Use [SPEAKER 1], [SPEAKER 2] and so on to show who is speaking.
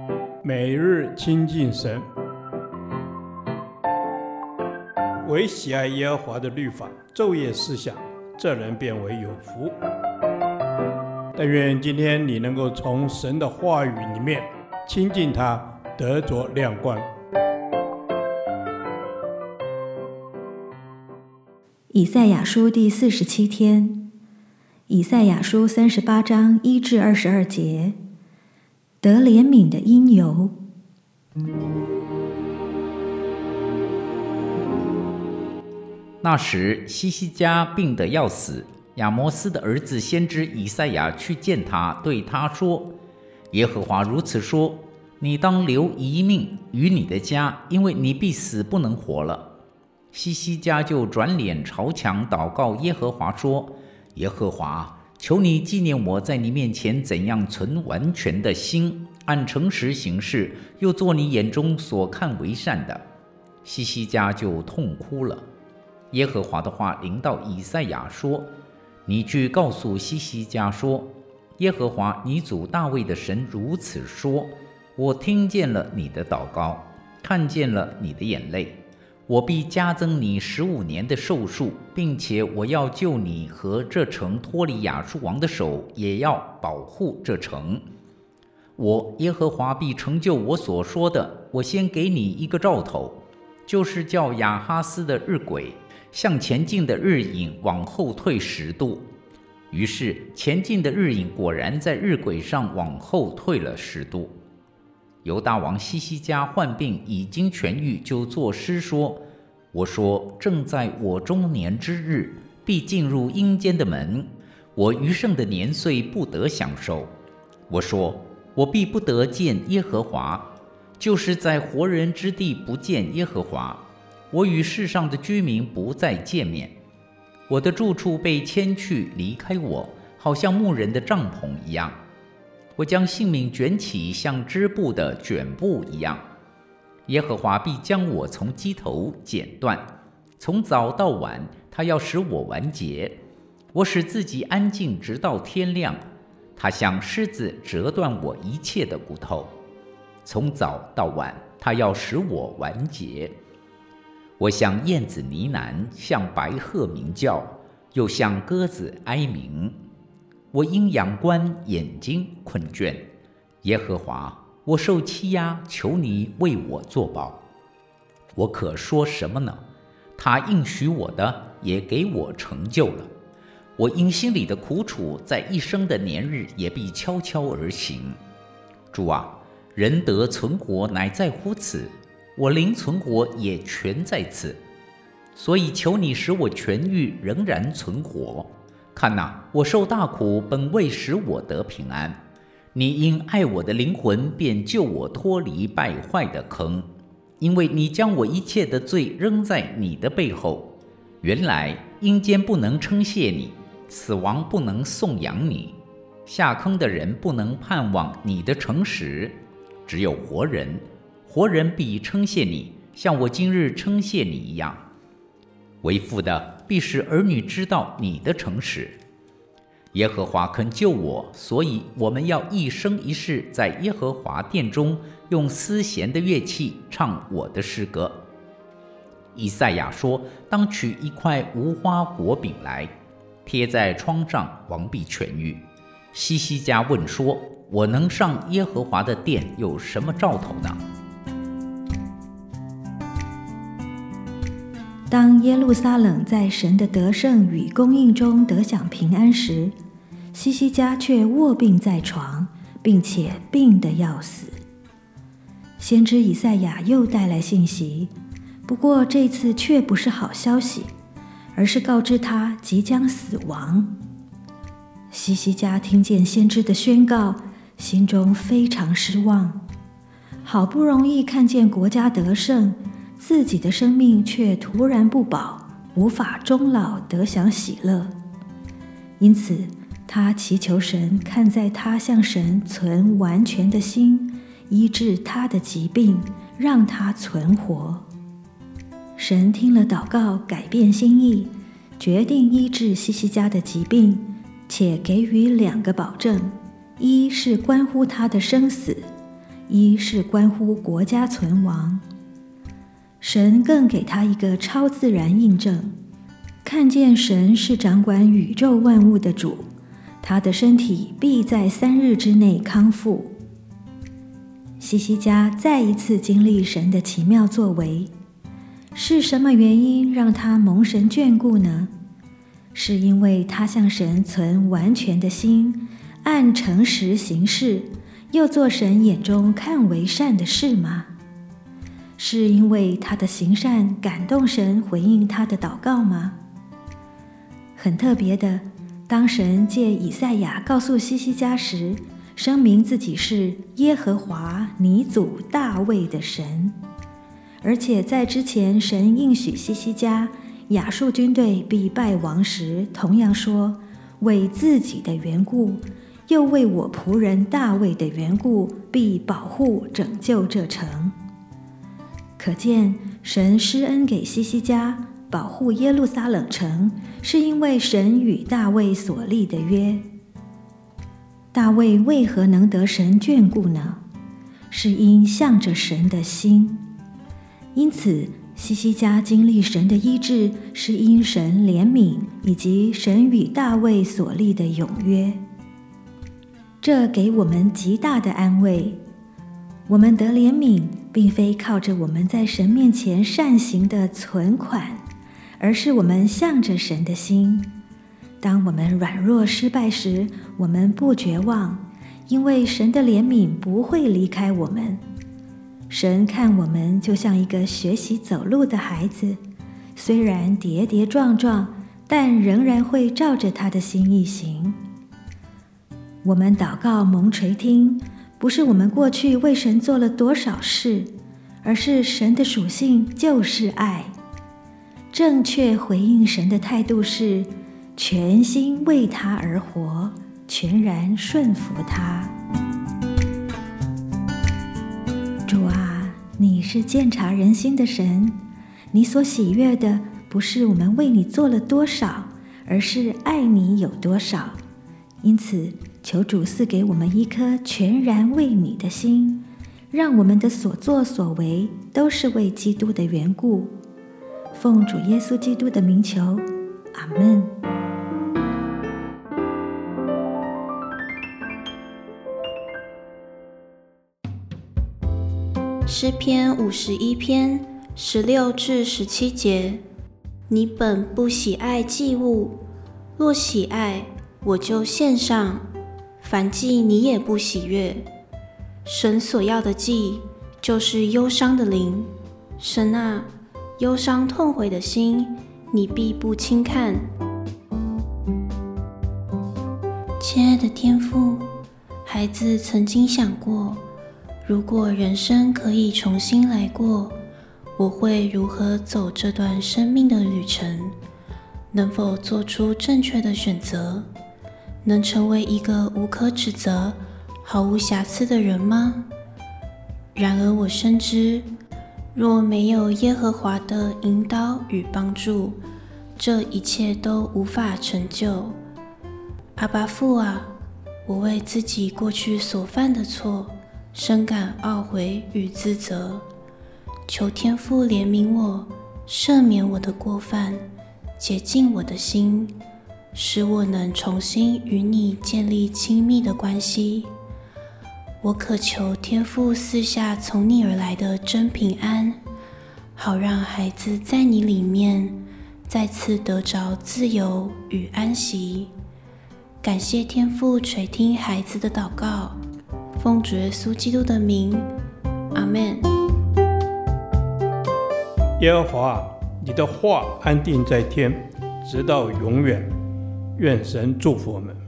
[SPEAKER 1] 每日亲近神，唯喜爱耶和华的律法，昼夜思想，这人变为有福。但愿今天你能够从神的话语里面亲近他，得着亮光。
[SPEAKER 2] 以赛亚书第47天，以赛亚书38章1至22节，得怜悯的因由。
[SPEAKER 3] 那时西西家病得要死，亚摩斯的儿子先知以赛亚去见他，对他说：耶和华如此说，你当留一命于你的家，因为你必死不能活了。西西家就转脸朝墙祷告耶和华说：耶和华，求你纪念我在你面前怎样存完全的心，按诚实行事，又做你眼中所看为善的。西西家就痛哭了。耶和华的话临到以赛亚说：你去告诉西西家说，耶和华你祖大卫的神如此说，我听见了你的祷告，看见了你的眼泪，我必加增你15年的寿数，并且我要救你和这城脱离亚述王的手，也要保护这城。我耶和华必成就我所说的。我先给你一个兆头，就是叫亚哈斯的日晷向前进的日影往后退10度。于是前进的日影果然在日晷上往后退了10度。犹大王西西家患病已经痊愈，就作诗说：我说，正在我中年之日，必进入阴间的门，我余剩的年岁不得享受。我说，我必不得见耶和华，就是在活人之地不见耶和华。我与世上的居民不再见面，我的住处被迁去，离开我，好像牧人的帐篷一样。我将性命卷起，像织布的卷布一样。耶和华必将我从机头剪断，从早到晚，他要使我完结。我使自己安静，直到天亮。他像狮子折断我一切的骨头，从早到晚，他要使我完结。我像燕子呢喃，像白鹤鸣叫，又像鸽子哀鸣。我因仰观，眼睛困倦。耶和华，我受欺压，求你为我作保。我可说什么呢？他应许我的，也给我成就了。我因心里的苦楚，在一生的年日，也必悄悄而行。主啊，人得存活，乃在乎此。我灵存活也全在此，所以求你使我痊愈，仍然存活。看哪，我受大苦，本为使我得平安。你因爱我的灵魂，便救我脱离败坏的坑，因为你将我一切的罪扔在你的背后。原来阴间不能称谢你，死亡不能颂扬你，下坑的人不能盼望你的诚实，只有活人。活人必称谢你，像我今日称谢你一样。为父的必使儿女知道你的诚实。耶和华肯救我，所以我们要一生一世在耶和华殿中用丝弦的乐器唱我的诗歌。以赛亚说，当取一块无花果饼来，贴在疮上，王必痊愈。西西家问说，我能上耶和华的殿有什么兆头呢？
[SPEAKER 2] 当耶路撒冷在神的得胜与供应中得享平安时，西西家却卧病在床，并且病得要死。先知以赛亚又带来信息，不过这次却不是好消息，而是告知他即将死亡。西西家听见先知的宣告，心中非常失望。好不容易看见国家得胜，自己的生命却突然不保，无法终老得享喜乐。因此他祈求神看在他向神存完全的心，医治他的疾病，让他存活。神听了祷告，改变心意，决定医治西西家的疾病，且给予2个保证：一是关乎他的生死， 一是关乎国家存亡。神更给他一个超自然印证，看见神是掌管宇宙万物的主，他的身体必在3日之内康复。西西家再一次经历神的奇妙作为，是什么原因让他蒙神眷顾呢？是因为他向神存完全的心，按诚实行事，又做神眼中看为善的事吗？是因为他的行善感动神回应他的祷告吗？很特别的，当神借以赛亚告诉西西家时，声明自己是耶和华你祖大卫的神，而且在之前神应许西西家亚述军队必败亡时，同样说为自己的缘故，又为我仆人大卫的缘故，必保护拯救这城。可见神施恩给西西家保护耶路撒冷城，是因为神与大卫所立的约。大卫为何能得神眷顾呢？是因向着神的心。因此西西家经历神的医治，是因神怜悯以及神与大卫所立的永约。这给我们极大的安慰。我们得怜悯，并非靠着我们在神面前善行的存款，而是我们向着神的心。当我们软弱失败时，我们不绝望，因为神的怜悯不会离开我们。神看我们就像一个学习走路的孩子，虽然跌跌撞撞，但仍然会照着他的心意行。我们祷告蒙垂听，不是我们过去为神做了多少事，而是神的属性就是爱。正确回应神的态度是全心为他而活，全然顺服他。主啊，你是鉴察人心的神，你所喜悦的不是我们为你做了多少，而是爱你有多少。因此求主赐给我们一颗全然为你的心，让我们的所作所为都是为基督的缘故。奉主耶稣基督的名求，阿们。
[SPEAKER 4] 诗篇51篇16至17节：你本不喜爱祭物，若喜爱，我就献上；凡祭你也不喜悦。神所要的祭，就是忧伤的灵。神啊，忧伤痛悔的心，你必不轻看。亲爱的天父，孩子曾经想过，如果人生可以重新来过，我会如何走这段生命的旅程？能否做出正确的选择？能成为一个无可指责、毫无瑕疵的人吗？然而我深知，若没有耶和华的引导与帮助，这一切都无法成就。阿爸父啊，我为自己过去所犯的错深感懊悔与自责，求天父怜悯我，赦免我的过犯，洁净我的心，使我能重新与你建立亲密的关系。我渴求天父赐下从你而来的真平安，好让孩子在你里面再次得着自由与安息。感谢天父垂听孩子的祷告，奉主耶稣基督的名，阿们。
[SPEAKER 1] 耶和华，你的话安定在天，直到永远。愿神祝福我们。